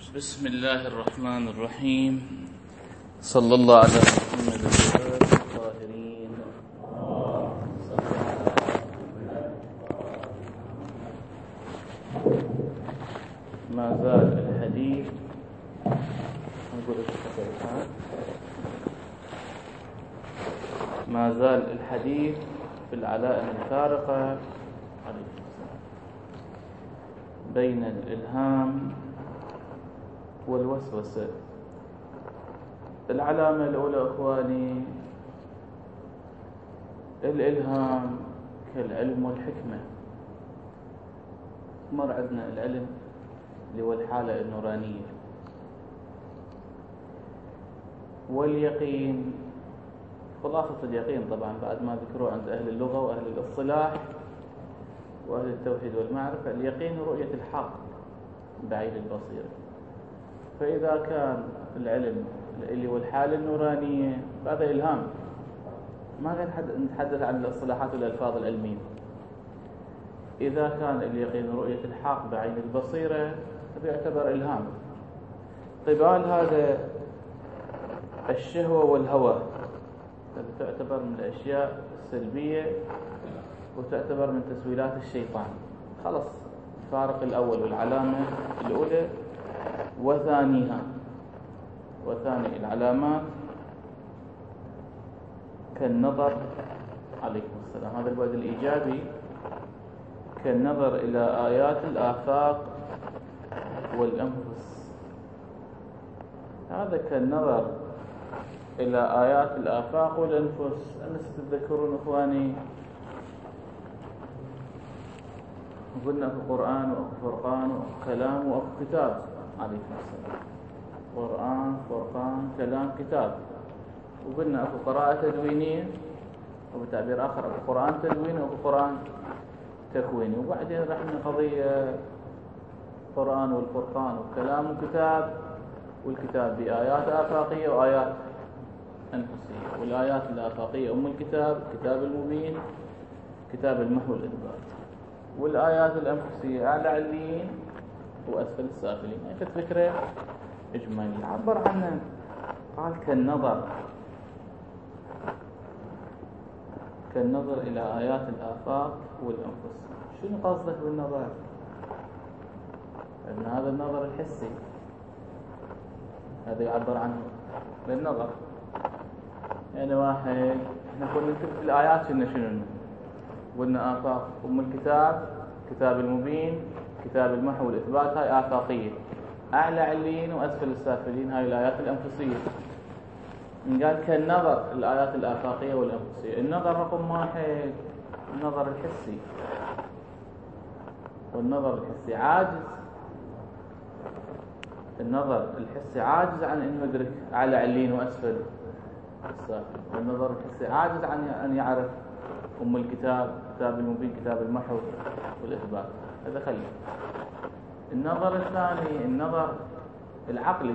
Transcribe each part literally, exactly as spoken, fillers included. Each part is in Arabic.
بسم الله الرحمن الرحيم. صلى الله على محمد وآله الطاهرين. ما زال الحديث نقول ما زال الحديث في العلائم الفارقة بين الإلهام والوسوسة. العلامة الأولى أخواني الإلهام كالعلم والحكمة. مر عندنا العلم اللي هو الحالة النورانية، واليقين خلاصة اليقين طبعا بعد ما ذكروه عند أهل اللغة وأهل الاصطلاح وأهل التوحيد والمعرفة. اليقين رؤية الحق بعين البصيرة. فإذا كان العلم اللي هو الحالة النورانية فهذا إلهام، ما نتحدث عن الاصطلاحات والألفاظ العلمية. إذا كان اليقين رؤية الحق بعين البصيرة هذا يعتبر إلهام. طيب هذا الشهوة والهوى تعتبر من الأشياء السلبية وتعتبر من تسويلات الشيطان. خلص الفارق الأول والعلامة الأولى وثانيها وثاني العلامات كالنظر عليكم السلام، هذا البعد الإيجابي، كالنظر إلى آيات الآفاق والأنفس. هذا كالنظر إلى آيات الآفاق والأنفس. أنا ستتذكرون إخواني قلنا أكو قرآن وأكو فرقان وأكو كلام وأكو كتاب عليكم السلام. قرآن فرقان كلام كتاب. وقلنا أكو قراءة تدوينية وبتعبير آخر أكو قرآن تدويني وأكو قرآن تكويني. وبعدين رحنا قضية قرآن والفرقان وكلام وكتاب، والكتاب بآيات آفاقية وآيات أنفسية. والآيات الآفاقية أم الكتاب كتاب المبين كتاب المحو والإثبات. والآيات الأنفسية أعلى عليين وأسفل السافلين. هاي فكرة إجمالية عبر عنها. قال كالنظر كالنظر إلى آيات الآفاق والأنفس. شنو قصدك بالنظر؟ أن هذا النظر الحسي هذا يعبر عنه بالنظر. يعني واحد احنا قلنا في الآيات شنو شنو قلنا آفاق أم الكتاب كتاب المبين كتاب المحو والإثبات، هاي آفاقية. أعلى عليين وأسفل السافلين هاي الآيات الأنفسية. قال كالنظر الآيات الآفاقية والأنفسية. النظر رقم واحد النظر الحسي، والنظر الحسي عاجز. النظر الحسي عاجز عن أن يدرك أعلى عليين وأسفل السافلين. والنظر الحسي عاجز عن أن يعرف أم الكتاب كتاب المبين كتاب المحو والإثبات. هذا خلي. النظر الثاني النظر العقلي،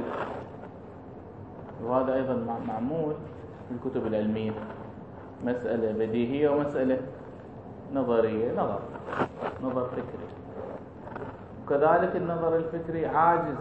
وهذا أيضا معمول في الكتب العلمية. مسألة بديهية ومسألة نظرية. نظر نظر فكري. وكذلك النظر الفكري عاجز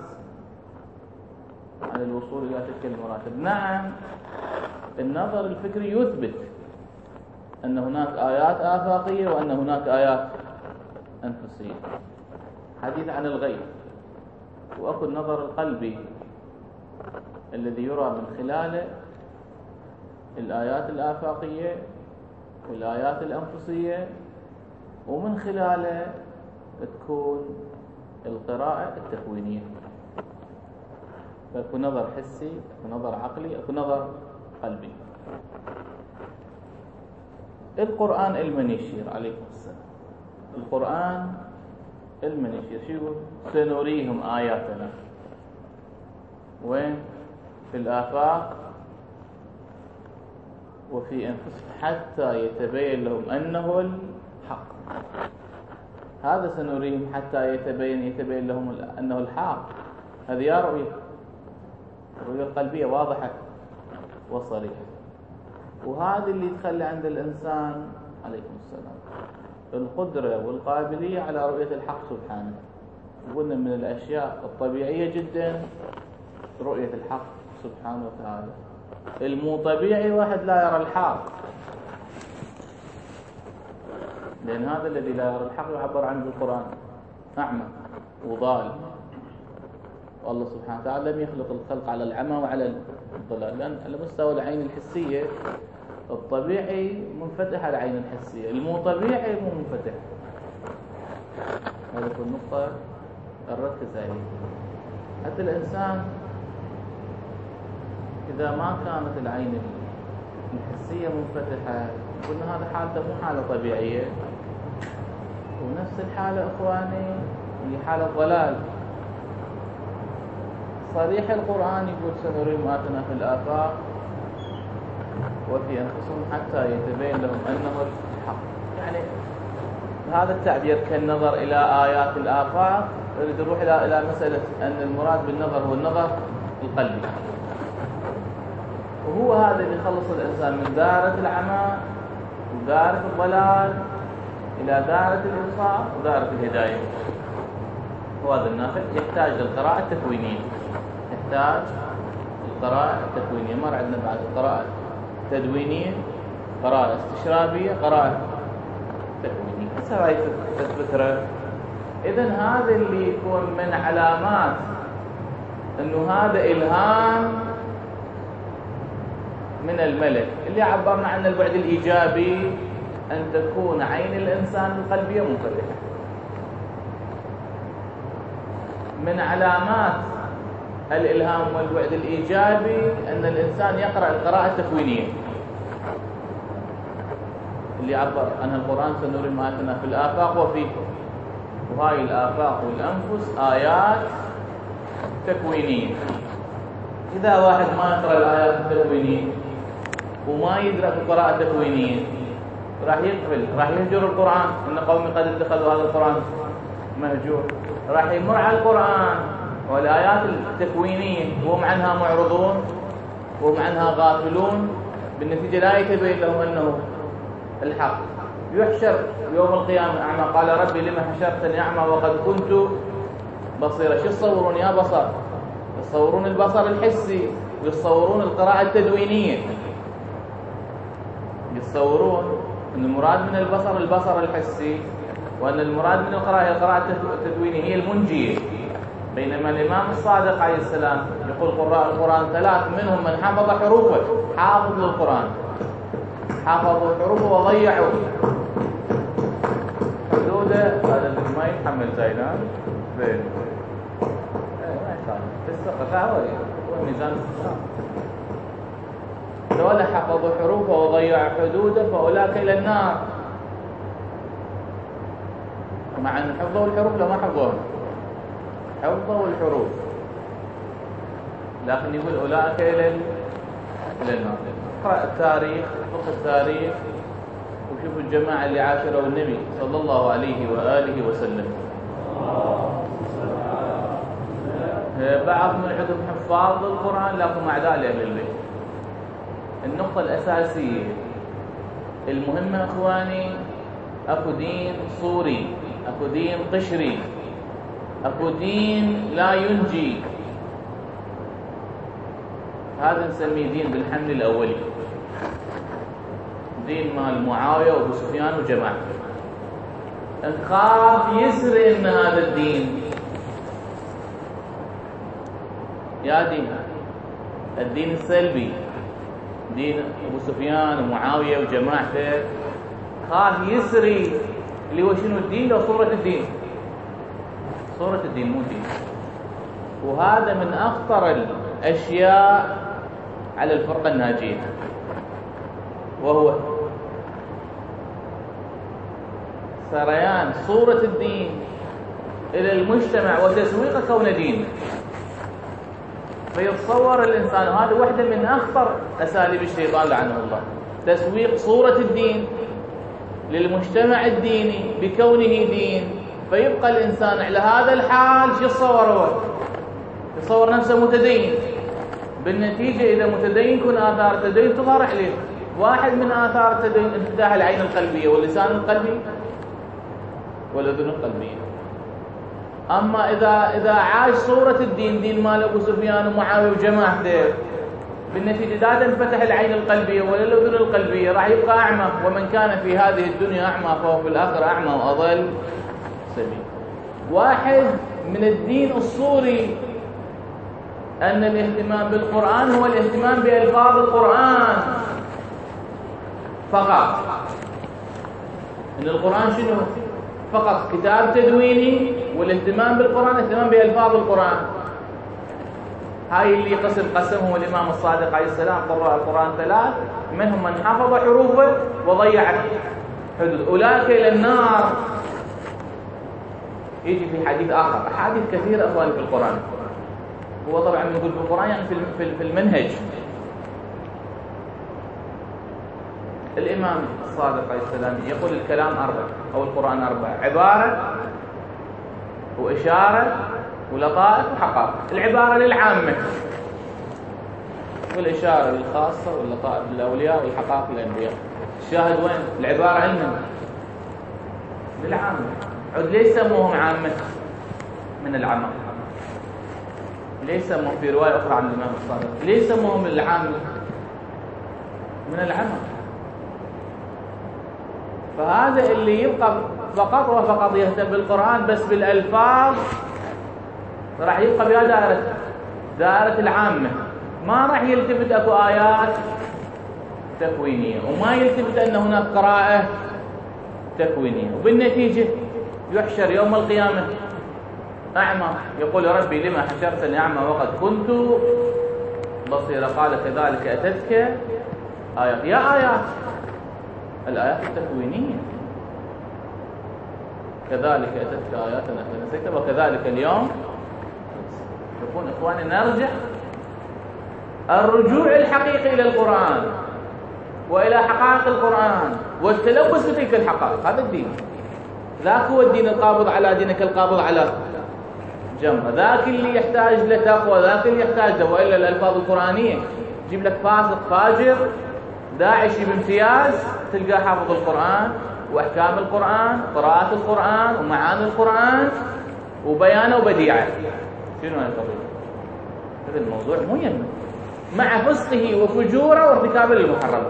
عن الوصول إلى تلك المراتب. نعم النظر الفكري يثبت أن هناك آيات آفاقية وأن هناك آيات أنفسية. حديث عن الغيب. وأكو النظر القلبي الذي يرى من خلاله الآيات الآفاقية والآيات الأنفسية، ومن خلاله تكون القراءة التكوينية. فأكو نظر حسي أكو نظر عقلي أكو نظر قلبي. القرآن علم يشير عليكم السلام. القرآن علم يشير. شو يقول؟ سنريهم آياتنا وين؟ في الآفاق وفي أنفسهم حتى يتبين لهم أنه الحق. هذا سنريهم حتى يتبين يتبين لهم أنه الحق. هذه يا رؤية الرؤية القلبية واضحة وصريحة. وهذا اللي يتخلى عند الإنسان عليكم السلام القدرة والقابلية على رؤية الحق سبحانه. قلنا من الأشياء الطبيعية جدا رؤية الحق سبحانه وتعالى. المو طبيعي واحد لا يرى الحق، لأن هذا الذي لا يرى الحق يعبر عنه بالقرآن أعمى وضال، والله سبحانه وتعالى لم يخلق الخلق على العمى وعلى الضلال، لأن على مستوى العين الحسية الطبيعي منفتح على العين الحسية، المو طبيعي مو منفتح. هذه النقطة نركز عليها. حتى الإنسان إذا ما كانت العين الحسية منفتحة قلنا هذا حالته مو حالة طبيعية، ونفس الحالة إخواني هي حالة ضلال. صريح القرآن يقول سنريهم آياتنا في الآفاق وفي أنفسهم حتى يتبين لهم أنه الحق. يعني هذا التعبير كالنظر إلى آيات الآفاق يريد نروح إلى إلى مسألة أن المراد بالنظر هو النظر القلبي، وهو هذا اللي يخلص الإنسان من دائرة العمى ودائرة الضلال إلى دائرة الإبصار ودائرة الهداية. وهذا النافع يحتاج للقراءة التكوينية، يحتاج القراءة التكوينية. مر عندنا بعد القراءة التدوينية، قراءة استشرابية، قراءة تكوينية. هسه هاي الفكرة. إذن هذا اللي يكون من علامات إنه هذا إلهام من الملك، اللي عبرنا عنه البعد الإيجابي أن تكون عين الإنسان القلبية منفتحة. من علامات الإلهام والبعد الإيجابي أن الإنسان يقرأ القراءة التكوينية اللي عبر عنها القرآن سنريهم آياتنا في الآفاق وفي، وهاي الآفاق والأنفس آيات تكوينية. إذا واحد ما يقرأ الآيات التكوينية وما يدرك القراءة التكوينية راح يقبل، راح يهجر القرآن، إن قومي قد اتخذوا هذا القرآن مهجور. راح يمر على القرآن والآيات التكوينية وهم عنها معرضون وهم عنها غافلون، بالنتيجة لا يتبين لهم أنه الحق. يحشر يوم القيامة أعمى قال ربي لما حشرتني أعمى وقد كنت بصيرا. شو يصورون يا بصر؟ يصورون البصر الحسي ويصورون القراءة التدوينية، يتصورون أن المراد من البصر البصر الحسي، وأن المراد من القراءة القراءة التدوينية هي المنجية. بينما الإمام الصادق عليه السلام يقول قراء القرآن ثلاث منهم من حفظ حروفه، حافظ للقرآن، حافظوا حروفه وضيعوا حدوده. هذا ما يتحمل زينان بين ما يخالف السقف هو ميزان السقف. ذولا حفظوا حروفه وضيعوا حدوده فأولئك إلى النار، مع أن حفظوا الحروف لما حفظوها، حفظوا الحروف لكن يقول أولئك إلى إلى النار. اقرأ التاريخ، فقه التاريخ، وشوفوا الجماعة اللي عاشروا النبي صلى الله عليه وآله وسلم. بعض من عندهم حفاظ للقرآن لكن مع ذلك أهل البيت. النقطة الأساسية المهمة إخواني، أكو دين صوري، أكو دين قشري، أكو دين لا ينجي. هذا نسميه دين بالحمل الأولي، دين مال معاوية وأبو سفيان وجماعة. نخاف يسري إن هذا الدين يا دين الدين السلبي، دين أبو سفيان ومعاوية وجماعته، خاف يسري اللي هو شنو الدين لو صورة الدين، صورة الدين مو دين. وهذا من أخطر الأشياء على الفرقة الناجية، وهو سريان صورة الدين إلى المجتمع وتسويق كون دين. فيتصور الإنسان، هذا واحدة من أخطر أساليب الشيطان لعنه الله، تسويق صورة الدين للمجتمع الديني بكونه دين، فيبقى الإنسان على هذا الحال. شو يتصور هو؟ يتصور نفسه متدين. بالنتيجة إذا متدين يكون آثار التدين تظهر عليه. واحد من آثار التدين انفتاح العين القلبية واللسان القلبي والأذن القلبية. أما إذا إذا عاش صورة الدين، دين مال أبو سفيان ومعاوية وجماعته، بالنتيجة إذا انفتح العين القلبية ولا الأذن القلبية راح يبقى أعمى، ومن كان في هذه الدنيا أعمى فهو في الآخرة أعمى وأضل سبيل. واحد من الدين الصوري أن الاهتمام بالقرآن هو الاهتمام بألفاظ القرآن فقط، أن القرآن شنو؟ فقط كتاب تدويني، والاهتمام بالقرآن اهتمام بألفاظ القرآن. هاي اللي قسم قسمه الإمام الصادق عليه السلام قراء القرآن ثلاث، منهم من حفظ حروفه وضيع حدود، أولئك إلى النار. يجي في حديث آخر، أحاديث كثيرة أخواني في القرآن، هو طبعا يقول في القرآن يعني في المنهج. الإمام الصادق عليه السلام يقول الكلام أربع أو القرآن أربع: عبارة وإشارة ولطائف وحقائق. العبارة للعامة، والإشارة للخاصة، واللطائف للأولياء، والحقائق للأنبياء. الشاهد وين؟ العبارة عندنا للعامة. عد ليش سموهم عامة؟ من العامة. ليش سموهم في رواية أخرى عن الإمام الصادق ليش سموهم العامة؟ من العامة. فهذا اللي يبقى فقط وفقط يهتم بالقرآن بس بالألفاظ راح يبقى بها دائرة دائرة العامة، ما راح يلتفت أكو آيات تكوينية، وما يلتفت أن هناك قراءة تكوينية، وبالنتيجة يحشر يوم القيامة أعمى، يقول: ربي لما حشرتني أعمى وقد كنت بصيرا؟ قال: كذلك أتتك آيات. يا آيات الآيات التكوينية، كذلك أتتك آياتنا فنسيتها وكذلك اليوم. شوفون إخواني، نرجع الرجوع الحقيقي إلى القرآن وإلى حقائق القرآن والتلبس بتلك الحقائق، هذا الدين. ذاك هو الدين القابض على دينك القابض على جمرة، ذاك اللي يحتاج لتقوى، ذاك اللي يحتاج له. وإلا الألفاظ القرآنية جيب لك فاسق فاجر داعشي بامتياز تلقاه حافظ القرآن وأحكام القرآن، قراءة القرآن ومعاني القرآن وبيانه وبديعه. شنو هذا القضية؟ هذا الموضوع مو يهم، مع فسقه وفجوره وارتكابه للمحرمات.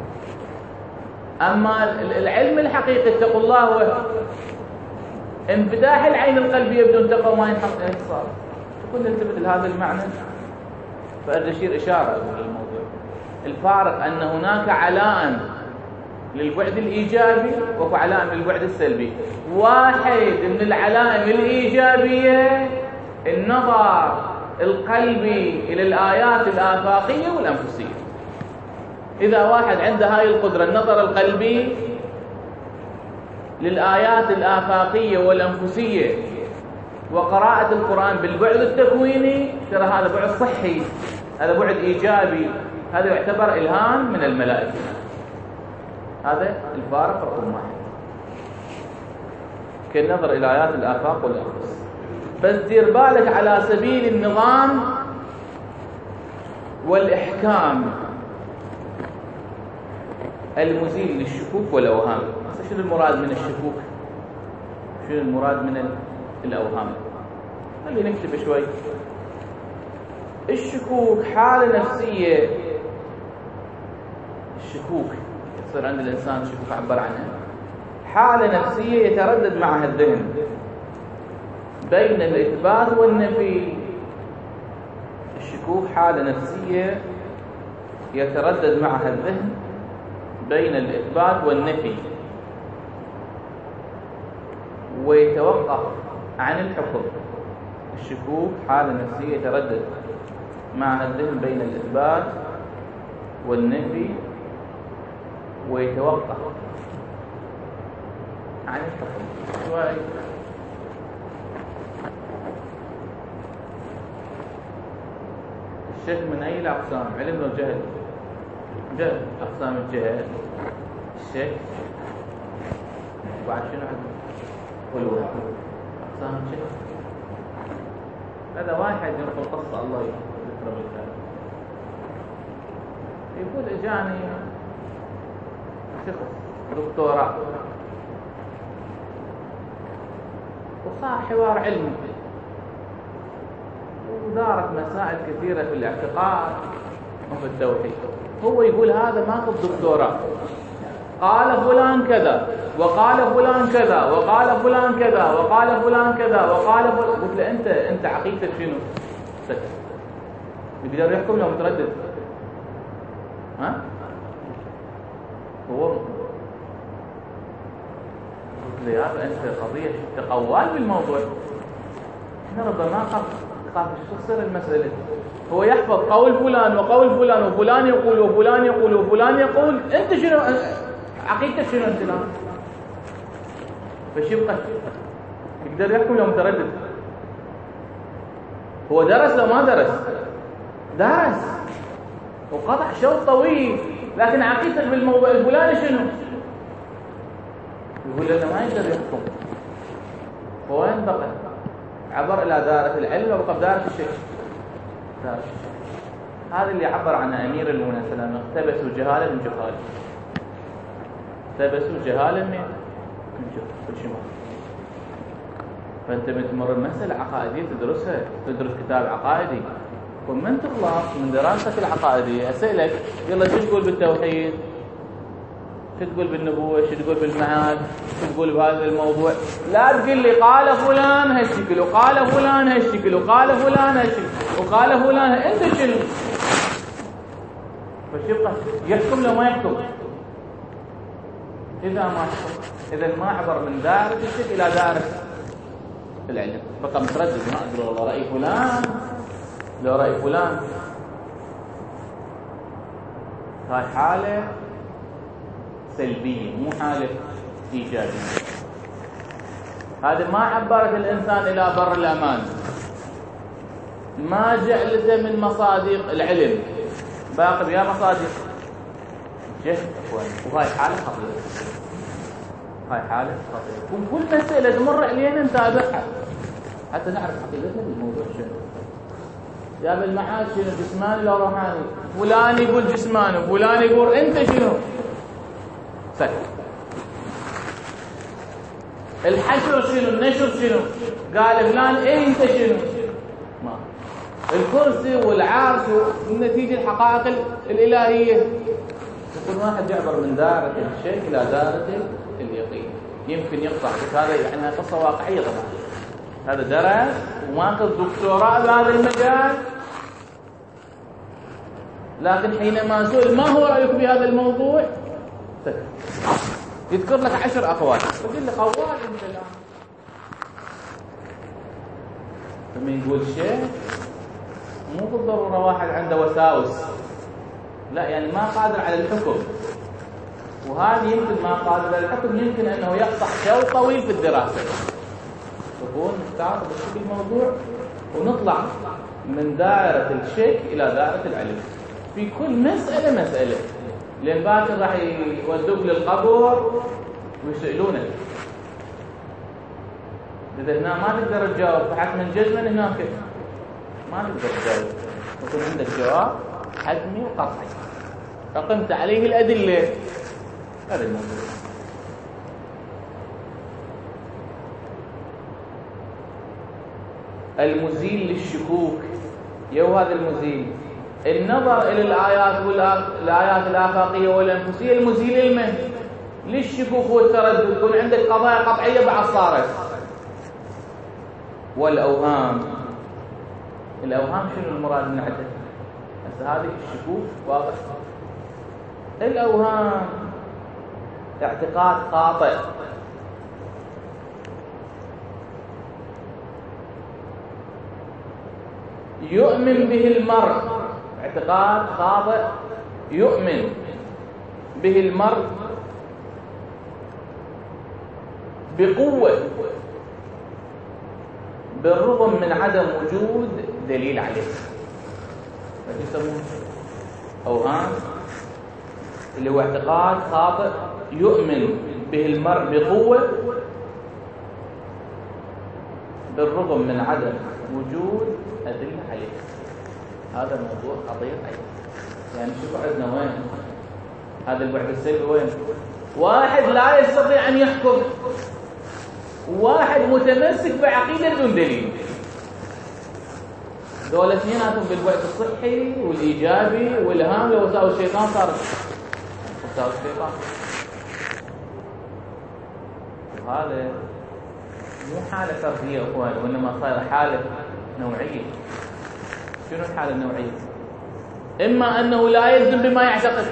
أما العلم الحقيقي اتقوا الله هو انفتاح العين القلبية بدون تقوى ما ينحصل الاتصال. كنا نلتفت لهذا المعنى فأريد أشير إشارة للموضوع. الفارق أن هناك علاء للبعد الإيجابي وهو علاء للبعد السلبي. واحد من العلائم الإيجابية النظر القلبي إلى الآيات الآفاقية والأنفسية. إذا واحد عنده هاي القدرة، النظر القلبي للآيات الآفاقية والأنفسية وقراءة القرآن بالبعد التكويني، ترى هذا بعد صحي، هذا بعد إيجابي، هذا يعتبر إلهام من الملائكة. هذا الفارق رقم واحد كالنظر إلى آيات الآفاق والأنفس. بس دير بالك على سبيل النظام والإحكام المزيل للشكوك والأوهام. شنو المراد من الشكوك؟ شنو المراد من الأوهام؟ خلينا نكتب شوي. الشكوك حالة نفسية، الشكوك يصير عند الإنسان شكوك عبر عنها، حالة نفسية يتردد معها الذهن بين الإثبات والنفي. الشكوك حالة نفسية يتردد معها الذهن بين الإثبات والنفي ويتوقف عن الحكم. الشكوك حالة نفسية يتردد معها الذهن بين الإثبات والنفي ويتوقف عن الحكم. شوي الشك من أي الأقسام؟ علم لو جهل؟ جهل. أقسام الجهل الشك، وبعد شنو عندنا؟ والوهم. أقسام الشك هذا واحد ينقل قصة الله يذكره بالكلام، يقول اجاني شخص دكتوراه وصار حوار علمي دارت مسائل كثيرة في الاعتقاد وفي التوحيد. هو يقول هذا ماخذ دكتوراه، قال فلان كذا وقال فلان كذا وقال فلان كذا وقال فلان كذا وقال فلان. قلت له انت انت عقيدتك شنو؟ سكت. يقدر يحكم لو متردد؟ ها؟ هو قلت له يا أخي انت قضيه تقوال بالموضوع، احنا ربما خاف خاف شو تصير المساله. هو يحفظ قول فلان وقول فلان وفلان يقول وفلان يقول وفلان يقول، انت شنو عقيدتك شنو انت الان؟ فش يبقى؟ يقدر يحكم لو متردد؟ هو درس لو ما درس؟ درس وقطع شوط طويل، لكن عقيدتك بالموضوع الفلاني شنو؟ يقول لنا ما يقدر يحكم. وين بقى؟ عبر الى دائره العلم وبقى بدائره الشك. دائره الشك هذا اللي عبر عنه امير المؤمنين سلام. اقتبسوا جهالا من جهال، اقتبسوا جهالا من من جهال كل شيء. فانت بتمر المساله عقائديه تدرسها، تدرس كتاب عقائدي، ومن تخلص من دراستك العقائديه اسالك يلا شو تقول بالتوحيد؟ شو تقول بالنبوه؟ شو تقول بالمعاد؟ شو تقول بهذا الموضوع؟ لا تقول لي قال فلان هالشكل وقال فلان هالشكل وقال فلان هالشكل وقال فلان. انت شنو؟ فش يبقى؟ يحكم لو ما يحكم؟ اذا ما يحكم، اذا ما عبر من دائره الشك الى دائره العلم، بقى متردد. ما اقول والله راي فلان لو راي فلان. هاي حاله سلبيه مو حاله ايجابيه. هذا ما عبرت الانسان الى بر الامان، ما جعلته من مصادق العلم. باقي يا مصادق جهل اخوان. وهاي حاله خطيره، هاي حاله خطيره. وكل مساله تمر علينا نتابعها حتى نعرف حقيقتنا بالموضوع شنو. يا بالمعاد شنو؟ جسماني لو روحاني؟ فلان يقول جسماني وفلان يقول انت شنو؟ سكت. الحشر شنو؟ النشر شنو؟ قال فلان ايه انت شنو؟ ما الكرسي والعرش والنتيجه الحقائق الالهيه. يكون واحد يعبر من دائره الشيء الى دائره اليقين. يمكن يقطع هذا، يعني قصه واقعيه طبعا. هذا درس وماخذ دكتوراه بهذا المجال، لكن حينما سئل ما هو رايك بهذا الموضوع؟ سكت. يذكر لك عشر اقوال، تقول له قوال انت الان. لما يقول شيء مو بالضروره واحد عنده وساوس، لا يعني ما قادر على الحكم. وهذه يمكن ما قادر على الحكم، يمكن انه يقطع شوط طويل في الدراسه. تكون مستعد بشكل الموضوع ونطلع من دائره الشك الى دائره العلم في كل مساله مساله. لان باكر راح يودوك للقبر ويسالونك، اذا هنا ما تقدر تجاوب فحتما جزما هناك ما تقدر تجاوب، يكون عندك جواب حتمي وقطعي أقمت عليه الأدلة. هذا الموضوع. المزيل للشكوك، يو هذا المزيل النظر إلى الآيات والآيات الآفاقية والأنفسية. المزيل لمن؟ للشكوك والتردد. يكون عندك قضايا قطعية بعد صارت. والأوهام، الأوهام شنو المراد من عدد؟ هسه هذه الشكوك واضح. الأوهام اعتقاد خاطئ، يؤمن به المرء، اعتقاد خاطئ يؤمن به المرء بقوة بالرغم من عدم وجود دليل عليه. ايش يسمونه؟ أوهام، اللي هو اعتقاد خاطئ يؤمن به المرء بقوة بالرغم من عدم وجود أدلة عليه. هذا موضوع خطير أيضا. يعني شوفوا عندنا وين هذا البعد السلبي وين؟ واحد لا يستطيع أن يحكم، واحد متمسك بعقيدة بدون دليل. دول اثنيناتهم بالبعد الصحي والإيجابي والهام لوساوس الشيطان صارت وساوس الشيطان. وهذا مو حالة فردية أخوان، وإنما صار حالة نوعية. شنو الحالة النوعية؟ إما أنه لا يلزم بما يعتقد،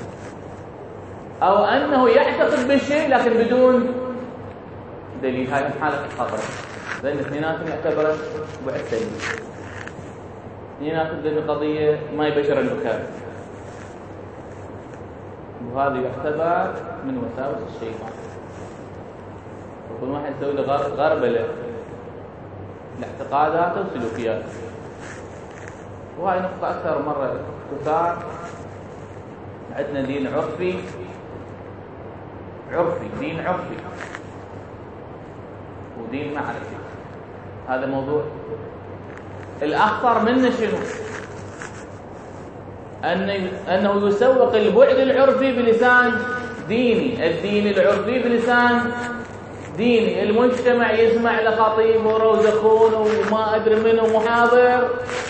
أو أنه يعتقد بالشيء لكن بدون دليل. هاي حالة خطر، لأن اثنيناتهم يعتبر بعد سلبي، اثنيناتهم لأن قضية ما يبشر البكاء، وهذا يعتبر من وساوس الشيطان. وكل واحد يسوي له غربلة لاعتقاداته وسلوكياته. وهاي نقطة أكثر مرة تثار. عندنا دين عرفي عرفي دين عرفي ودين معرفي. هذا موضوع. الأخطر منه شنو؟ أن أنه يسوق البعد العرفي بلسان ديني، الدين العرفي بلسان ديني. المجتمع يسمع لخطيب وروزخون وما أدري منه محاضر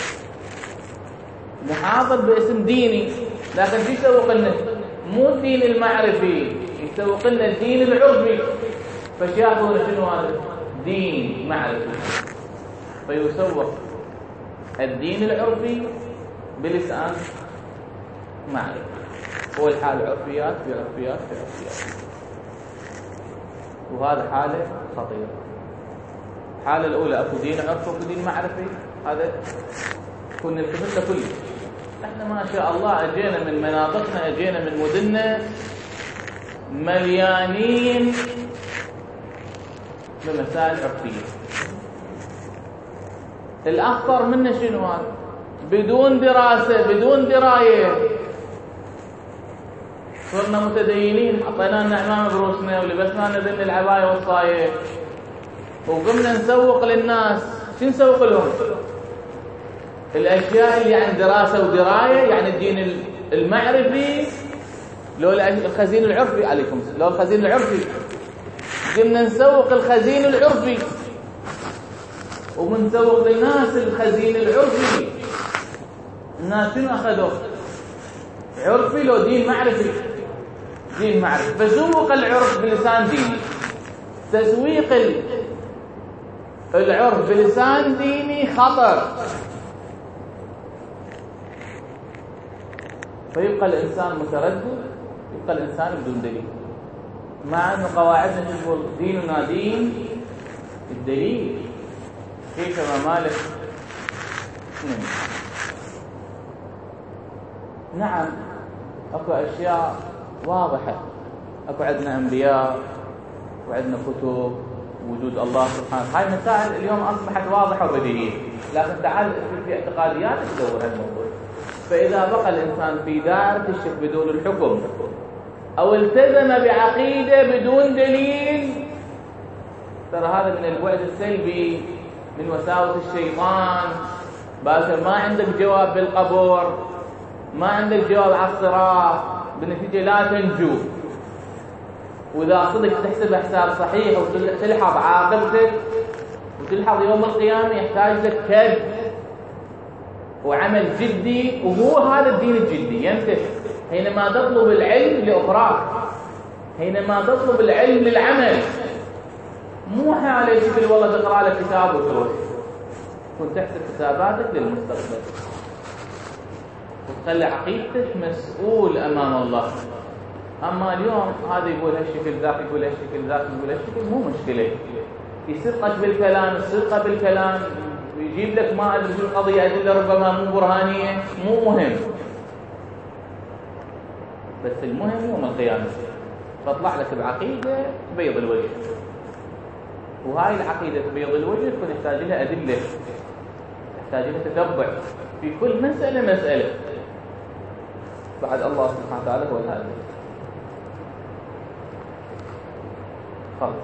محاضر باسم ديني، لكن شو يسوق لنا؟ مو الدين المعرفي، يسوق لنا الدين العرفي. فشافوا شنو هذا؟ دين معرفي. فيسوق الدين العرفي بلسان معرفي. هو الحال عرفيات في عرفيات في عرفيات. وهذا حالة خطيرة. الحالة الأولى أكو دين عرفي وأكو دين معرفي، هذا كنا نلتفت له كله. احنا ما شاء الله اجينا من مناطقنا، اجينا من مدننا مليانين بمسائل عرفية. الأخطر منه شنو هذا؟ بدون دراسة بدون دراية صرنا متدينين، حطينا لنا عمامة بروسنا ولبسنا لنا ذن العباية والصاية وقمنا نسوق للناس. شو نسوق لهم؟ الأشياء اللي عن دراسة ودراية، يعني الدين المعرفي لو الخزين العرفي عليكم لو الخزين العرفي قمنا نسوق الخزين العرفي ومنسوق للناس الخزين العرفي. الناس شنو أخذوا؟ عرفي لو دين معرفي، دين معرفي. فسوق العرف بلسان ديني. تسويق العرف بلسان ديني خطر. فيبقى الإنسان متردد، يبقى الإنسان بدون دليل، مع أن قواعدنا تقول ديننا دين الدليل. كيف ما مالك؟ نعم أكو أشياء واضحة، أكو عندنا أنبياء وعندنا كتب وجود الله سبحانه. هاي مسائل اليوم أصبحت واضحة وبديهية، لكن تعال في اعتقاديات تدور هالموضوع. فإذا بقى الإنسان في دائرة الشك بدون الحكم، أو التزم بعقيدة بدون دليل، ترى هذا من البعد السلبي، من وساوس الشيطان. باكر ما عندك جواب بالقبر، ما عندك جواب على الصراط، بالنتيجة لا تنجو. وإذا صدق تحسب حساب صحيح وتلحظ عاقبتك وتلحظ يوم القيامة يحتاج لك كد وعمل جدي. وهو هذا الدين الجدي ينتهي حينما تطلب العلم لأخراك، حينما تطلب العلم للعمل. مو حالة شكل والله تقرأ لك كتاب وتروح، كنت تحسب حساباتك للمستقبل وتخلي عقيدتك مسؤول أمام الله. أما اليوم هذا يقول هالشكل، ذاك يقول هالشكل، ذاك يقول هالشكل، مو مشكلة. يسرقك بالكلام، السرقة بالكلام، يجيب لك ما أدري شو القضية، أدلة ربما مو برهانية، مو مهم. بس المهم يوم القيامة تطلع لك بعقيدة بيض الوجه، وهاي العقيدة بيض الوجه تكون تحتاج لها أدلة، تحتاج لها تتبع في كل مسألة مسألة. بعد الله سبحانه وتعالى هو الهادي. خلاص.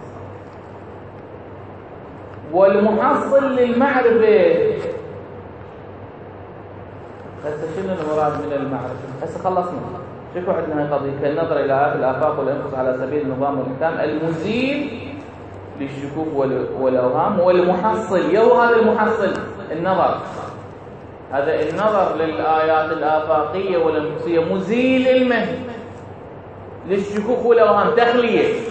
والمحصل للمعرفة، هسه شنو المراد من المعرفة؟ هسه خلصنا. شوفوا عندنا قضية كالنظر إلى آيات الآفاق والأنفس على سبيل النظام والإحكام المزيل للشكوك والأوهام. والمحصل، يو هذا المحصل النظر هذا النظر للآيات الآفاقية واللمسية مزيل المهن للشكوك والأوهام، تخلية.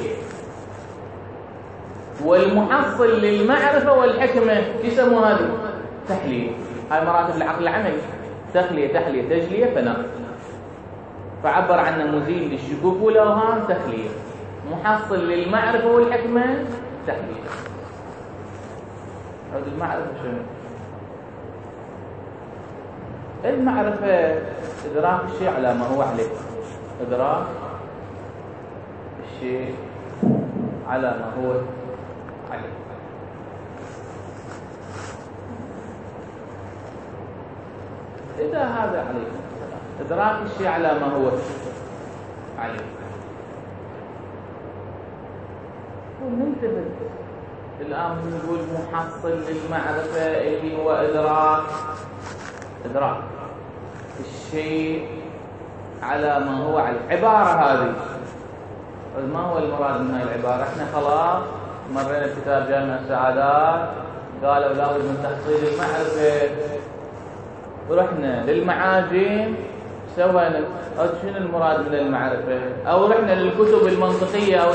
والمحصل للمعرفة والحكمة يسموا هذه تحلية. هاي مراتب العقل العملي، تخلية تحلية تجلية فناء. فعبر عنه مزيل للشكوك والأوهام تخلية، محصل للمعرفة والحكمة تحلية. هذه المعرفة شنو؟ المعرفة إدراك الشيء على ما هو عليه، إدراك الشيء على ما هو عليه. إذا هذا عليه إدراك الشيء على ما هو عليه، وننتبه الآن نقول محصل للمعرفة اللي هو إدراك إدراك الشيء على ما هو عليه. عبارة هذه ما هو المراد من هاي العبارة؟ احنا خلاص مرينا كتاب جامع السعادات قالوا لابد من تحصيل المعرفة، ورحنا للمعاجم سوينا شنو المراد من المعرفة، أو رحنا للكتب المنطقية أو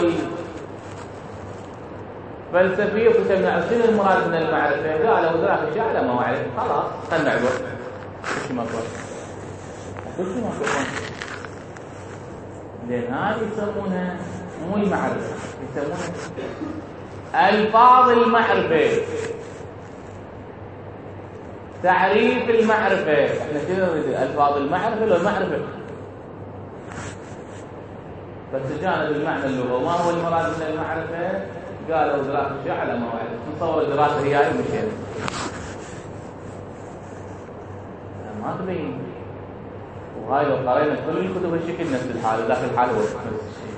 الفلسفية وكتبنا شنو المراد من المعرفة، قالوا إدراك الشيء على ما هو عليه. خلاص خلنا نعبر وش ما قال وش ما قال لأن هذه يسمونها مو المعرفة، يسمونها ألفاظ المعرفة، تعريف المعرفة. احنا كذا نريد ألفاظ المعرفة لو المعرفة بس جانا بالمعنى اللغوي. ما هو المراد من المعرفة؟ قالوا إدراك الشيء على ما هو عليه. نصور الدراسة هي هاي مشينا ما تبين. وهاي لو قرينا كل الكتب الشكل نفس الحال، ذاك الحال هو نفس الشيء.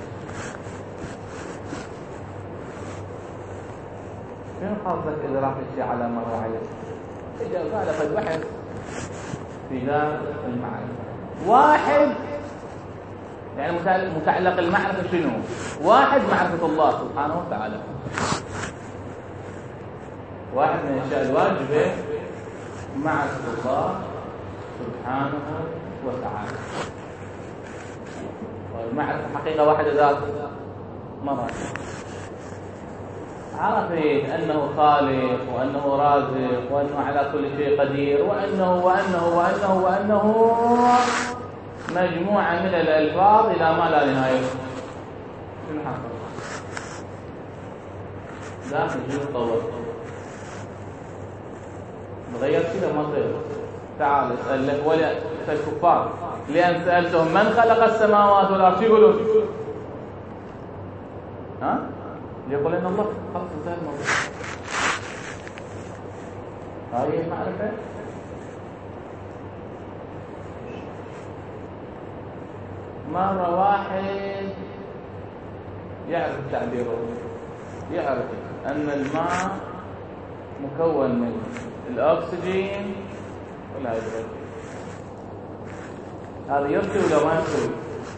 شنو قصدك إدراك الشيء على ما هو عليه؟ إذا قال قد بحث في ذات المعرفة. واحد يعني متعلق المعرفة شنو؟ واحد معرفة الله سبحانه وتعالى. واحد من الأشياء الواجبة معرفة الله سبحانه وتعالى. والمعرفة حقيقة واحدة ذات مرة. عرفت أنه خالق وأنه رازق وأنه على كل شيء قدير وأنه وأنه وأنه وأنه مجموعة من الألفاظ إلى ما لا نهاية. شنو حصل؟ داخل شنو تطور؟ تغير كذا ما تغير. تعال اسأل لك ولا اسأل الكفار لأن سألتهم من خلق السماوات والأرض يقولون ها؟ يقول إن الله. خلاص انتهى الموضوع. هاي المعرفة. مرة واحد يعرف تعبيره، يعرف أن الماء مكون من الأكسجين والهيدروجين. هذا يرتوي ولا ما يرتوي؟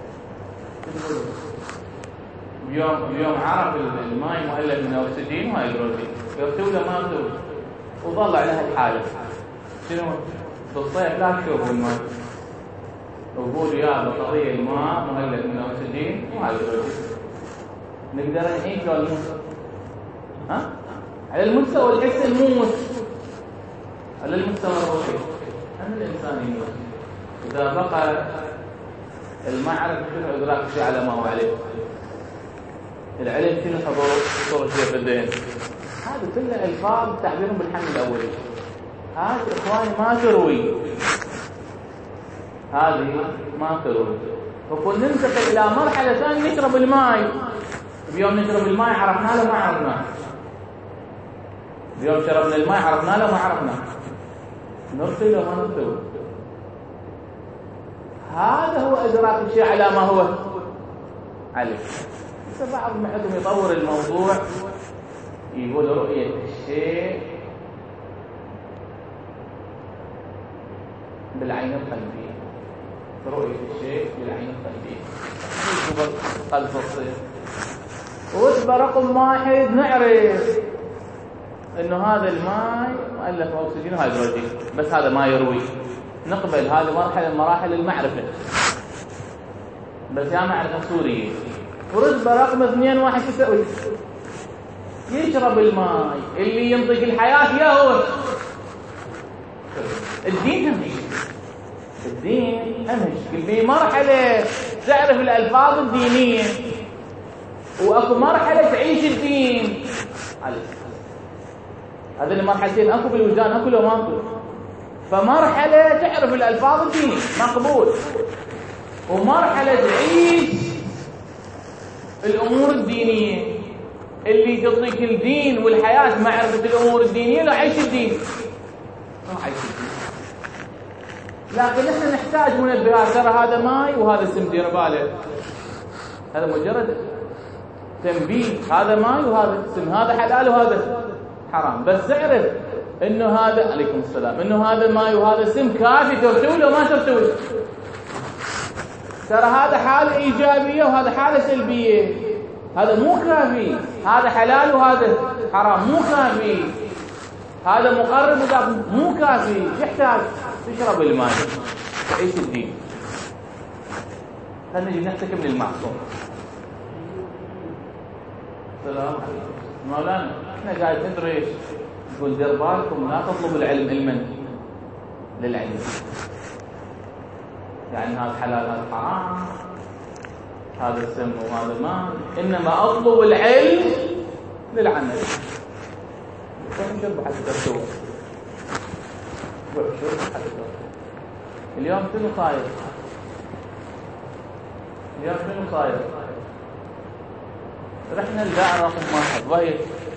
اليوم اليوم عرف الماء مؤلف من أكسجين وهيدروجين، يرتوي ولا ما يرتوي؟ وظل على هالحالة. شنو؟ بالصيف لا تشوفوا الماء، وقول يا بطارية الماء مؤلف من أكسجين وهيدروجين. نقدر نعيش ولا نموت؟ ها؟ على المستوى الحسي نموت، على المستوى الروحي أن الإنسان يموت. إذا بقى المعرفة شنو إدراك الشيء على ما هو عليه، العلم شنو حضور صورة شيء في الذهن. هذه كلها ألفاظ تعبيرهم بالحمل الأولي. هذه إخواني ما تروي، هذه ما تروي. فكنا ننتقل إلى مرحلة ثانية نشرب الماء. اليوم نشرب الماء عرفنا له ما عرفناه. اليوم شربنا الماء عرفنا له ما عرفناه. نرسل له ما نرسل. هذا هو إدراك الشيء على ما هو عليه. بس بعض محكم يطور الموضوع يقول رؤية الشيء بالعين القلبية. رؤية الشيء بالعين القلبية. نشوف قلب الصيف. وتبقى رقم واحد نعرف انه هذا الماء مؤلف اكسجين وهيدروجين، بس هذا ما يروي. نقبل هذه مرحله من مراحل المعرفه، بس يا معرفه سوريه. ورتبه رقم اثنين واحد شو يسوي؟ يشرب الماء اللي ينطق الحياه يا هو الدين. همش الدين همش بمرحله تعرف الالفاظ الدينيه، واكو مرحله تعيش الدين. هذه المرحلتين اكو بالوجدان، اكو لو ماكو. فمرحله تعرف الالفاظ الدينيه مقبول، ومرحله تعيش الامور الدينيه اللي تعطيك الدين والحياه. معرفه الامور الدينيه لا عيش الدين، ما عيش الدين. لكن احنا نحتاج منبهات، ترى هذا ماي وهذا سم، دير بالك. هذا مجرد تنبيه، هذا ماي وهذا سم، هذا حلال وهذا حرام. بس اعرف انه هذا، عليكم السلام، انه هذا ماي وهذا سم كافي ترتوي لو ما ترتوي. ترى هذا حالة ايجابية وهذا حالة سلبية، هذا مو كافي. هذا حلال وهذا حرام مو كافي. هذا مقرب وذاك مو كافي. يحتاج تشرب الماء، تعيش الدين. خلينا نجي نحتكم للمعصوم. السلام عليكم مولانا، احنا قاعد ندرس، نقول دير بالكم لا تطلبوا العلم علما للعلم. يعني هذا حلال هذا حرام، هذا السم وهذا الماء، انما اطلب العلم للعمل. شرب حتى ترتوه، شرب حتى ترتوه. اليوم شنو صاير؟ اليوم شنو صاير؟ رحنا لدائرة رقم واحد، وهي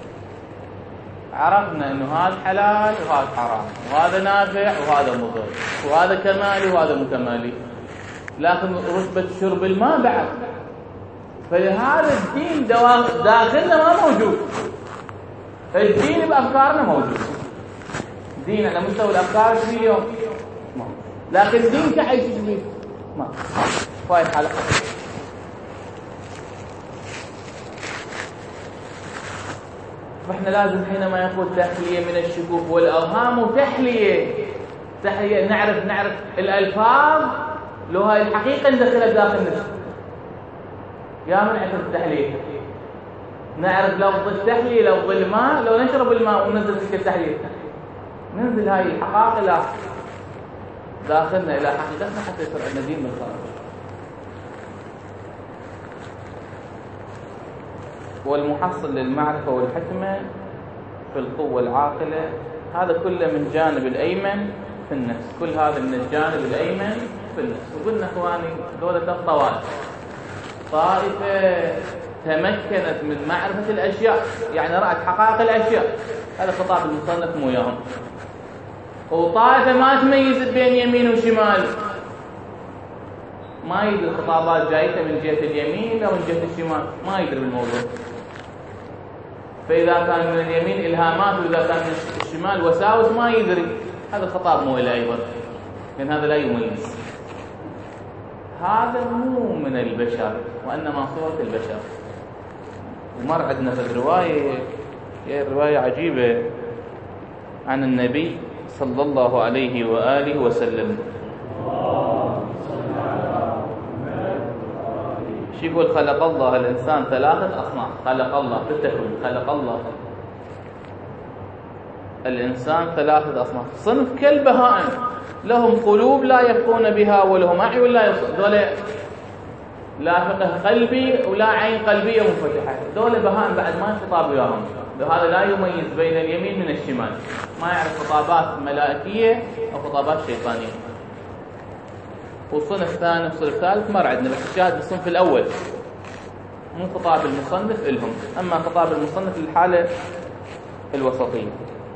عرفنا انه هذا حلال وهذا حرام، وهذا نافع وهذا مضر، وهذا كمالي وهذا مكمالي. لكن رتبة شرب الماء بعد. فلهذا الدين داخلنا ما موجود، الدين بأفكارنا موجود. دين على مستوى الأفكار في اليوم ما، لكن دين كعيش جديد ما. فايد حلقة. فاحنا لازم حينما يقول تحلية من الشكوك والأوهام، وتحلية تحلية نعرف نعرف الألفاظ لو هاي الحقيقة ندخلها داخلنا. يا من عرف التحلية نعرف لفظ التحلية، لفظ الماء، لو نشرب الماء وننزل تلك التحلية، ننزل هاي الحقائق إلى داخلنا إلى حقيقتنا حتى يصير عندنا دين من الخارج. والمحصل للمعرفة والحكمة في القوة العاقلة، هذا كله من جانب الأيمن في النفس. كل هذا من الجانب الأيمن في النفس. وقلنا إخواني دولة الطوائف، طائفة تمكنت من معرفة الأشياء، يعني رأت حقائق الأشياء، هذا خطاب المصنف مو ياهم. وطائفة ما تميزت بين يمين وشمال، ما يدري الخطابات جايته من جهة اليمين أو من جهة الشمال، ما يدري بالموضوع. فإذا كان من اليمين إلهامات وإذا كان من الشمال وساوس ما يدري. هذا الخطاب مو إلى أيضا، لأن هذا لا يميز. هذا مو من البشر وإنما صورة البشر. ومر عندنا في الرواية، هي رواية عجيبة عن النبي صلى الله عليه وآله وسلم. شو يقول؟ خلق الله الإنسان ثلاثة أصناف. خلق الله في التكوين، خلق الله الإنسان ثلاثة أصناف. صنف كالبهائم، لهم قلوب لا يفقون بها ولهم أعين لا يبصرون. دول لا فقه قلبي ولا عين قلبية منفتحة، دول بهائم بعد ما يخطاب وياهم. هذا لا يميز بين اليمين من الشمال، ما يعرف خطابات ملائكية أو خطابات شيطانية. والصنف الثاني والصنف الثالث مر عندنا، بس الشاهد بالصنف الأول مو خطاب المصنف إلهم، أما خطاب المصنف للحالة الوسطية.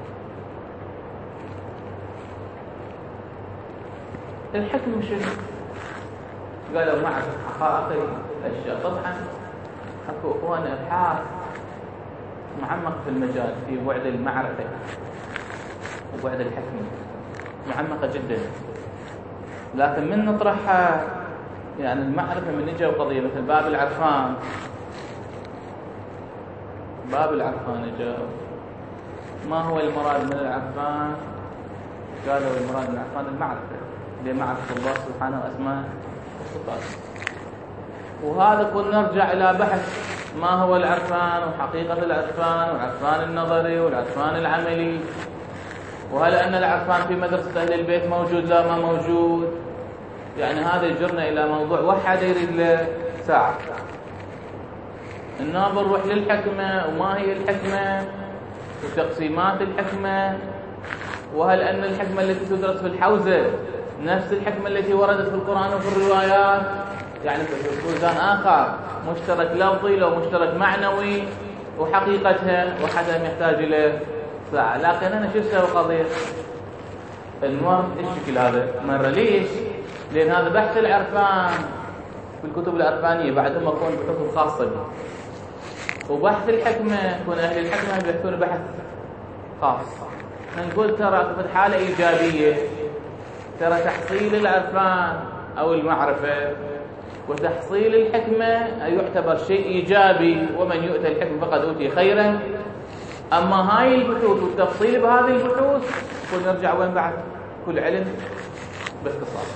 الحكم شنو؟ قالوا معرفة حقائق الأشياء. طبعا أكو إخواني أبحاث معمق في المجال في بعد المعرفة وبعد الحكم، معمقة جدا. لكن من نطرحها يعني المعرفة من نجا قضية مثل باب العرفان. باب العرفان جاء ما هو المراد من العرفان؟ قالوا المراد من العرفان المعرفة، لمعرفة الله سبحانه وأسماء وصفاته. وهذا كل نرجع إلى بحث ما هو العرفان وحقيقة العرفان والعرفان النظري والعرفان العملي، وهل أن العرفان في مدرسة أهل البيت موجود لا ما موجود. يعني هذا يجرنا إلى موضوع واحد يريد له ساعة. النابل نروح للحكمة، وما هي الحكمة وتقسيمات الحكمة، وهل أن الحكمة التي تدرس في الحوزة نفس الحكمة التي وردت في القرآن وفي الروايات، يعني في وزن آخر مشترك لفظي لو مشترك معنوي، وحقيقتها وحدها يحتاج إلى ساعة. لكن أنا شو أسوي قضية المهم الشكل هذا مرة ليش؟ لأن هذا بحث العرفان في الكتب العرفانية بعدهم يكون بحث خاصة به، وبحث الحكمة يكون أهل الحكمة يبحثون بحث خاص. نقول ترى في حالة إيجابية، ترى تحصيل العرفان أو المعرفة وتحصيل الحكمة يعتبر شيء إيجابي، ومن يؤتى الحكمة فقد أوتي خيرا. أما هاي البحوث والتفصيل بهذه البحوث ونرجع وين بعد كل علم باختصار.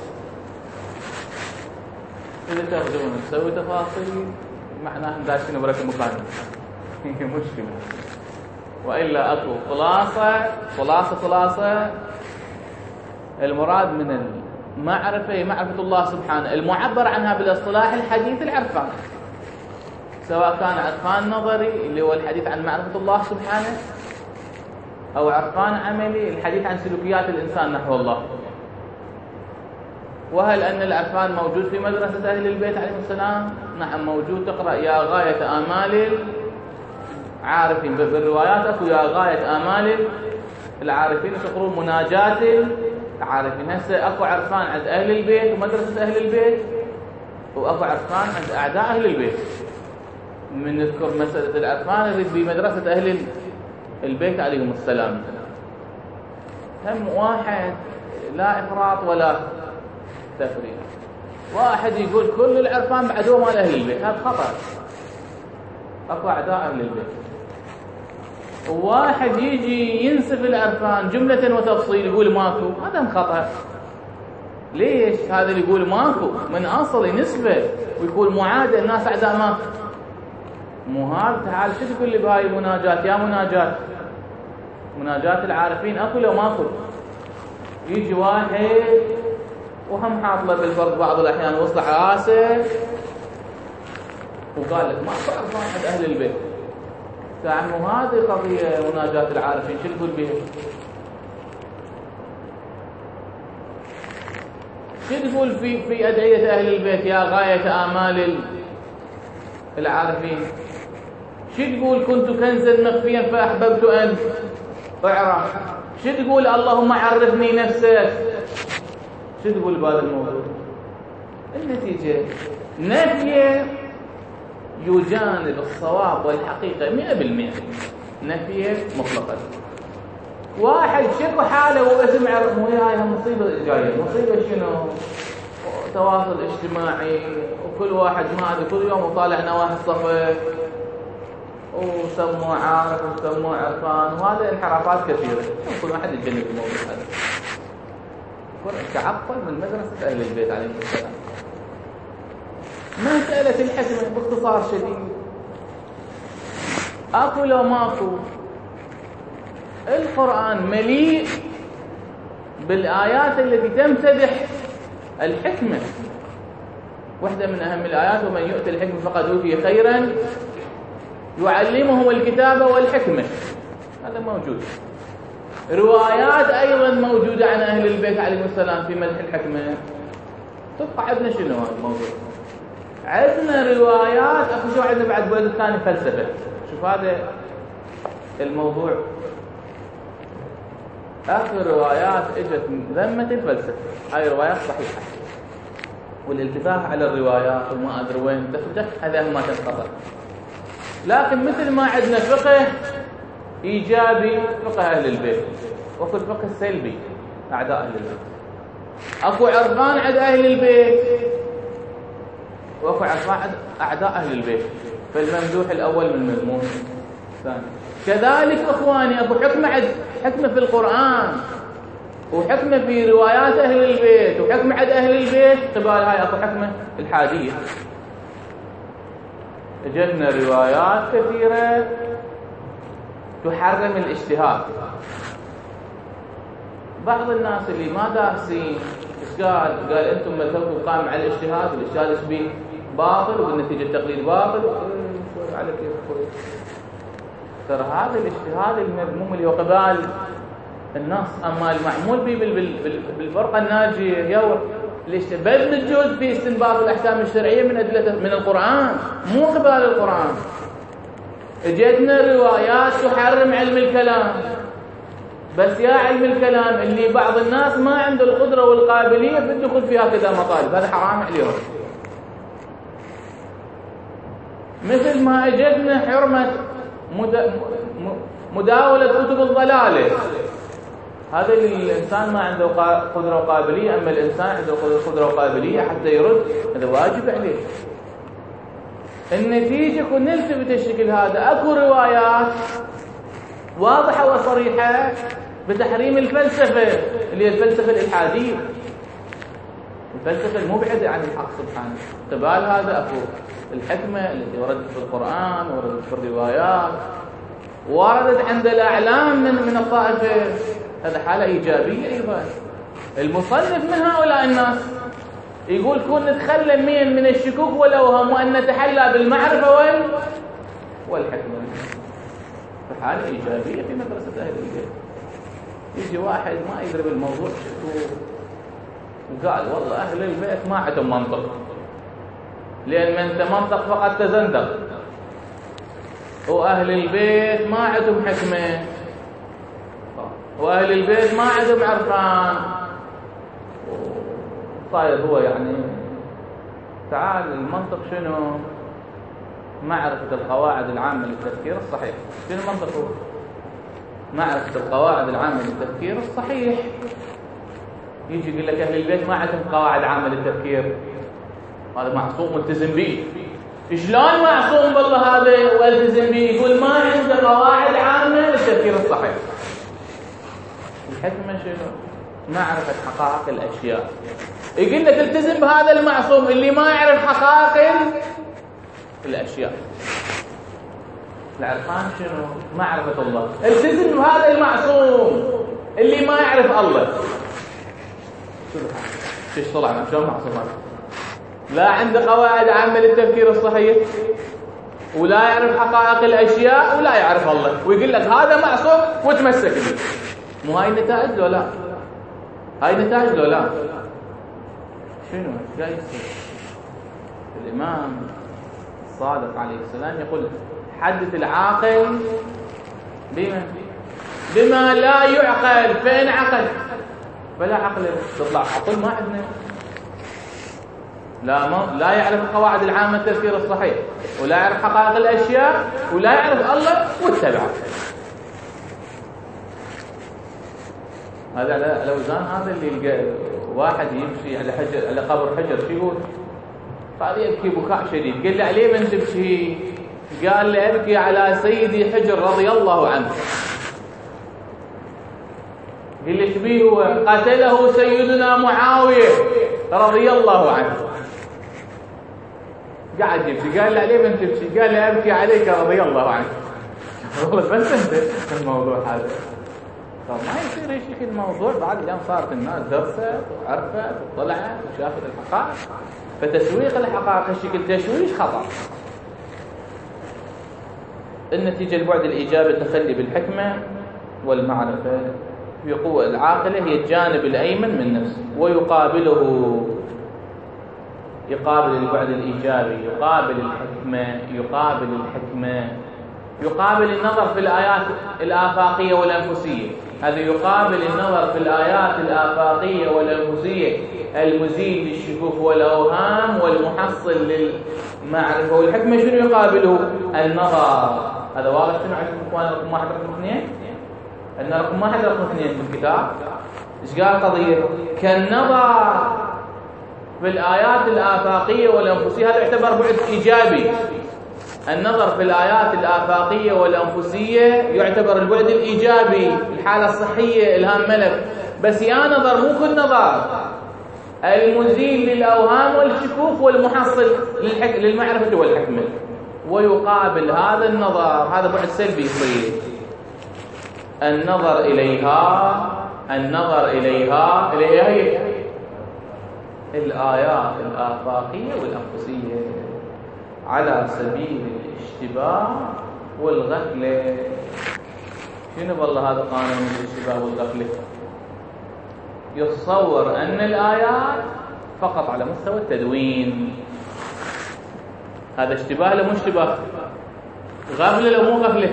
إذا ترجمون تسوي تفاصيل معناه داشين برك مكان هي مشكلة، وإلا أكو خلاصة خلاصة خلاصة. المراد من المعرفة هي معرفة الله سبحانه، المعبر عنها بالاصطلاح الحديث العرفان، سواء كان عرفان نظري اللي هو الحديث عن معرفة الله سبحانه، أو عرفان عملي الحديث عن سلوكيات الإنسان نحو الله. وهل أن العرفان موجود في مدرسة أهل البيت عليهم السلام؟ نعم موجود. تقرأ يا غاية آمال العارفين بالروايات، أكو يا غاية آمال العارفين، تقرون مناجات العارفين. هسه أكو عرفان عند أهل البيت ومدرسة أهل البيت، وأكو عرفان عند أعداء أهل البيت. من نذكر مسألة العرفان نريد بمدرسة أهل البيت عليهم السلام، هم واحد لا إفراط ولا تفريط. واحد يقول كل العرفان بعدوه مال أهل البيت، هذا خطأ. أكو أعداء أهل البيت. وواحد يجي ينسف العرفان جملة وتفصيل يقول ماكو، هذا خطأ. ليش؟ هذا اللي يقول ماكو من أصل نسبة ويقول معادة الناس أعداء ماكو. مو هذا. تعال شو تقول لي بهاي المناجات؟ يا مناجات مناجات العارفين أكو لو ماكو؟ يجي واحد وهم حاطله بالفرد بعض الأحيان وصلح راسه وقال لك ماكو عرفان عند أهل البيت. تعال مو هذه قضية مناجات العارفين، شو تقول بها؟ شو تقول في في أدعية أهل البيت يا غاية آمال العارفين؟ شو تقول كنت كنزا مخفيا فأحببت أن أعرف؟ شو تقول اللهم عرفني نفسك؟ شو تقول بهذا الموضوع؟ النتيجة نفي يجانب الصواب والحقيقة مئة بالمئة، نفي مطلقا. واحد شكو حاله واسم عرف مو هاي مصيبة جاية. مصيبة شنو؟ تواصل اجتماعي، وكل واحد ما ادري كل يوم وطالع نواحي الصفة وسموه عارف وسموه عرفان، وهذا انحرافات كثيرة. كل واحد يتجنب الموضوع هذا. تعقل من مدرسة أهل البيت عليهم السلام. مسألة الحكمة باختصار شديد، أكو لو ماكو؟ القرآن مليء بالآيات التي تمتدح الحكمة. واحدة من أهم الآيات ومن يؤتى الحكمة فقد أوتي خيرا يعلمهم الكتاب والحكمة، هذا موجود. روايات أيضا موجودة عن أهل البيت عليهم السلام في مدح الحكمة. تبقى عندنا شنو هذا الموضوع؟ عندنا روايات، أخو شو عندنا بعد بلد ثاني فلسفة. شوف هذا الموضوع، آخر روايات اجت ذمة الفلسفة. هاي روايات صحيحة، والالتفاف على الروايات وما أدري وين تفتح هذا ما تنقطع. لكن مثل ما عندنا فقه إيجابي فقه أهل البيت، وفي الفقه السلبي أعداء أهل البيت. أكو عرفان عند أهل البيت وأكو عرفان عند أعداء أهل البيت. فالممدوح الأول من المذموم الثاني. كذلك اخواني اكو حكمه عد حكمه في القران وحكمه في روايات اهل البيت وحكمه عند اهل البيت قبال هاي اكو حكمه الحاديه. اجتنا روايات كثيره تحرم الاجتهاد. بعض الناس اللي ما دارسين ايش قال؟ قال انتم مذهبكم قائم على الاجتهاد والاجتهاد ايش بيه؟ باطل وبالنتيجه التقليد باطل. على كيف اخوي؟ ترى هذا الاجتهاد المذموم اللي هو قبال النص، اما المعمول به بالفرقه الناجيه يور بل الجزء في استنباط الاحكام الشرعيه من ادله من القران مو قبال القران. اجتنا روايات تحرم علم الكلام، بس يا علم الكلام اللي بعض الناس ما عنده القدره والقابليه في الدخول فيها كذا مطالب، هذا حرام عليهم. مثل ما اجتنا حرمه مداوله كتب الضلاله، هذا اللي الانسان ما عنده قدره وقابليه، اما الانسان عنده قدره وقابليه حتى يرد هذا واجب عليه. النتيجه كنا نلتفت الشكل هذا. اكو روايات واضحه وصريحه بتحريم الفلسفه اللي هي الفلسفه الالحاديه، الفلسفه المبعده عن الحق سبحانه. قبال هذا اكو الحكمه التي وردت في القران وردت في الروايات وردت عند الاعلام من من الطائفه، هذا حاله ايجابيه ايضا. المصنف من هؤلاء الناس يقول كون نتخلى من من الشكوك والاوهام وان نتحلى بالمعرفه وال والحكمه، حاله ايجابيه في مدرسه اهل البيت. يجي واحد ما يدري بالموضوع شكوك وقال والله اهل البيت ما عندهم منطق، لان من انت منطق فقط تزندق، واهل البيت ما عندهم حكمه، واهل البيت ما عندهم عرفان. صاير هو يعني تعال المنطق شنو؟ معرفه القواعد العامه للتفكير الصحيح. شنو المنطق؟ هو معرفه القواعد العامه للتفكير الصحيح. يجي يقول لك اهل البيت ما عندهم قواعد عامه للتفكير، هذا معصوم ملتزم به. شلون معصوم بالله هذا والتزم به؟ يقول ما عنده قواعد عامه للتفكير الصحيح. الحكمه شنو؟ معرفه حقائق الاشياء. يقول لك التزم بهذا المعصوم اللي ما يعرف حقائق الاشياء. العرفان شنو؟ معرفه الله. التزم بهذا المعصوم اللي ما يعرف الله. شو ايش طلع شلون معصوم هذا؟ لا عنده قواعد عامه للتفكير الصحيح ولا يعرف حقائق الاشياء ولا يعرف الله، ويقول لك هذا معصوم وتمسك به. مو هاي النتائج لو لا؟ هاي نتائج لو لا؟ شنو ايش جاي يصير؟ الامام الصادق عليه السلام يقول حدث العاقل بما بما لا يعقل، فإن عقل فلا عقل. تطلع عقل ما عندنا، لا ما لا يعرف القواعد العامه التفكير الصحيح ولا يعرف حقائق الاشياء ولا يعرف الله واتبعه. هذا على الاوزان. هذا اللي يلقى واحد يمشي على حجر على قبر حجر شو يقول؟ قال يبكي بكاء شديد. قال له عليه من تبكي؟ قال لي ابكي على سيدي حجر رضي الله عنه. قال لي شبيه؟ هو قتله سيدنا معاويه رضي الله عنه. قاعد يبكي. قال لي عليه من تبكي؟ قال لي ابكي عليك رضي الله عنك. والله بس انت الموضوع هذا طب ما يصير يا شيخ الموضوع. بعد اليوم صارت الناس درست وعرفت وطلعت وشافت الحقائق، فتسويق الحقائق الشكل تشويش خطأ. النتيجة البعد الإيجابي التخلي بالحكمة والمعرفة في قوة العاقلة هي الجانب الأيمن من نفسه، ويقابله يقابل البعد الإيجابي، يقابل الحكمة، يقابل الحكمة يقابل النظر في الآيات الآفاقية والأنفسية. هذا يقابل النظر في الآيات الآفاقية والأنفسية المزيل للشكوك والأوهام والمحصل للمعرفة والحكمة. شنو يقابله؟ النظر. هذا واضح شنو عندكم اخوان؟ رقم واحد رقم اثنين. ان رقم واحد رقم اثنين في الكتاب ايش قال قضية؟ كالنظر في الآيات الآفاقية والأنفسية. هذا يعتبر بعد إيجابي. النظر في الآيات الآفاقية والأنفسية يعتبر البعد الإيجابي، الحالة الصحية، إلهام ملك. بس يا نظر مو كل نظر، المزيل للأوهام والشكوك والمحصل للحك... للمعرفة والحكمة. ويقابل هذا النظر، هذا بعد سلبي يصير، النظر إليها النظر إليها إليها هي الآيات الآفاقية والأنفسية على سبيل الاشتباه والغفلة. شنو والله هذا قانون الاشتباه والغفلة؟ يتصور أن الآيات فقط على مستوى التدوين، هذا اشتباه لو مو اشتباه؟ غفلة لو مو غفلة؟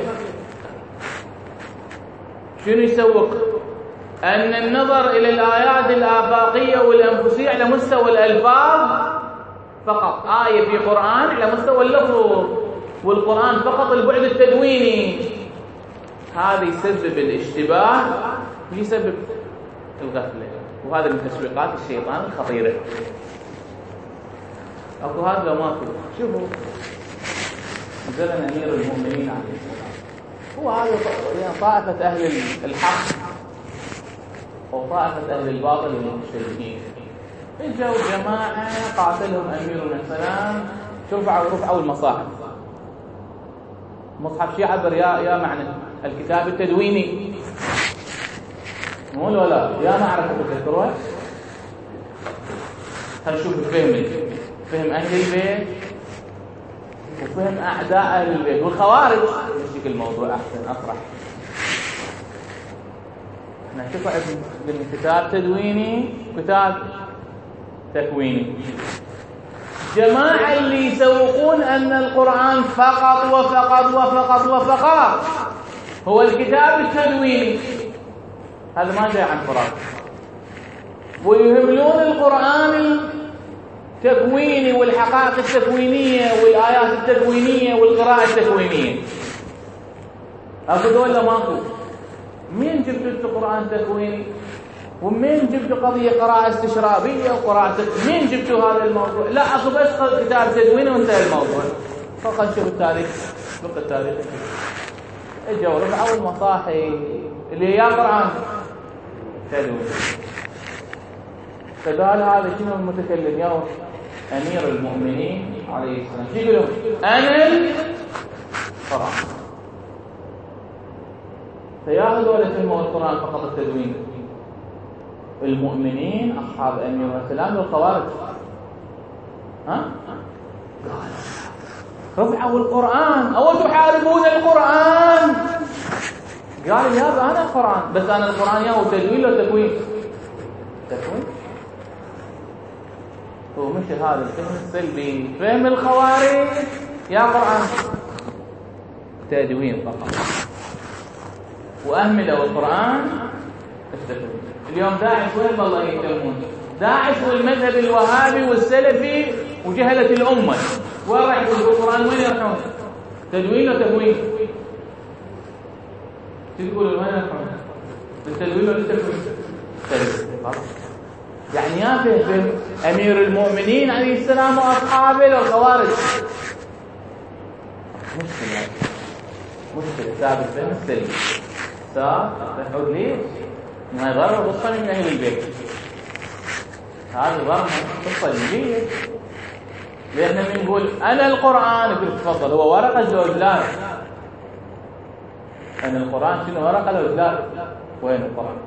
شنو يسوق؟ أن النظر إلى الآيات الآفاقية والأنفسية على مستوى الألفاظ فقط، آية في قرآن على مستوى اللفظ، والقرآن فقط البعد التدويني، هذا يسبب الاشتباه ويسبب الغفلة، وهذا من تسويقات الشيطان الخطيرة. أكو هذا لو ماكو، شوفوا نزل أمير المؤمنين عليه السلام، هو هذا يعني طائفة أهل الحق وطائفة أهل الباطل والمشركين، اجوا جماعة قاتلهم أمير السلام، رفعوا رفعوا المصاحف، مصحف شيء عبر يا يا معنى الكتاب التدويني، مو ولا يا معرفة التكروه. هنشوف الفهم فهم أهل البيت وفهم أعداء أهل البيت والخوارج. نمشي الموضوع أحسن أطرح. احنا نشوف من كتاب تدويني وكتاب تكويني. جماعة اللي يسوقون أن القرآن فقط وفقط وفقط وفقط هو الكتاب التدويني، هذا ما جاي عن فراغ، ويهملون القرآن التكويني والحقائق التكوينية والآيات التكوينية والقراءة التكوينية. أكو ولا ماكو؟ مين جبتوا القرآن تكويني؟ ومين جبتوا قضية قراءة استشرابية وقراءة؟ مين جبتوا هذا الموضوع؟ لا أكو بس كتاب تدويني وانتهى الموضوع. فقط شوف التاريخ، فقط التاريخ اجوا رفعوا المصاحف اللي يا قرآن تدويني. فقال هذا شنو المتكلم يوم أمير المؤمنين عليه السلام، شو يقولون؟ أنا القرآن. فيا هذول سموا القرآن فقط التدوين، المؤمنين أصحاب أمير السلام والخوارج. ها؟ رفعوا القرآن أو تحاربون القرآن. قال يا أنا القرآن، بس أنا القرآن يا هو تدوين ولا تكوين؟ تكوين. هو مش هذا الفهم السلبي، فهم الخوارج يا قرآن تدوين فقط، وأهملوا القرآن التدوين. اليوم داعش وين والله يهتمون؟ داعش والمذهب الوهابي والسلفي وجهلة الأمة، وين راح يقولوا القرآن وين يرحون؟ تدوين ولا تكوين؟ تقولوا وين يرحون؟ التدوين ولا التكوين؟ تدوين. يعني يا فهم أمير المؤمنين عليه السلام وأصحابه والخوارج. مشكلة مشكلة ثابت فهم السلبي صار تحول ليش؟ ما يضرر قصة من أهل البيت، هذا ضرر قصة جديدة. لأننا بنقول أنا القرآن، يقول تفضل هو ورقة زوجلات. أنا القرآن شنو ورقة زوجلات؟ وين القرآن؟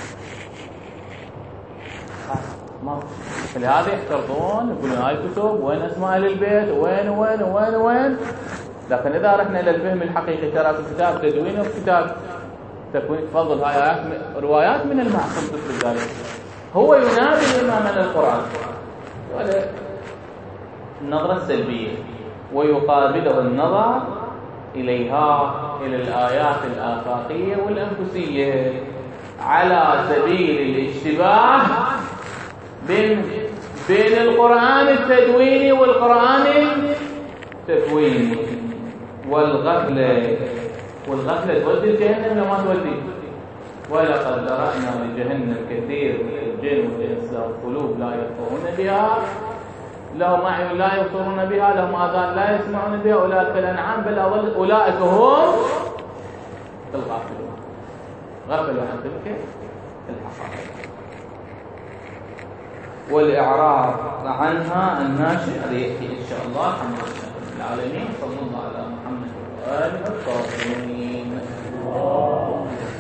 ما فلهذا يحترضون يقولون هاي الكتب وين اسماء اهل البيت وين وين وين وين. لكن اذا رحنا الى الفهم الحقيقي ترى في كتاب تدوين وكتاب تكوين، تفضل هاي روايات من المعصوم تثبت ذلك. هو ينادي الامام على القران ولا النظره السلبيه، ويقابله النظر اليها الى الايات الافاقيه والانفسيه على سبيل الاشتباه بين بين القرآن التدويني والقرآن التكويني، والغفلة والغفلة تودي الجهنم ولا ما تودي؟ ولقد ذرأنا لجهنم كثير من الجن والإنس لهم قلوب لا يفقهون بها لهم أعين لا يبصرون بها، لهم آذان لا يسمعون بها، أولئك الأنعام بل أضل أولئك هم الغافلون، غفلوا عن تلك الحقائق. والإعراض عنها الناشئ هذا يأتي إن شاء الله. الحمد لله رب العالمين، صلى الله على محمد وآله الطاهرين.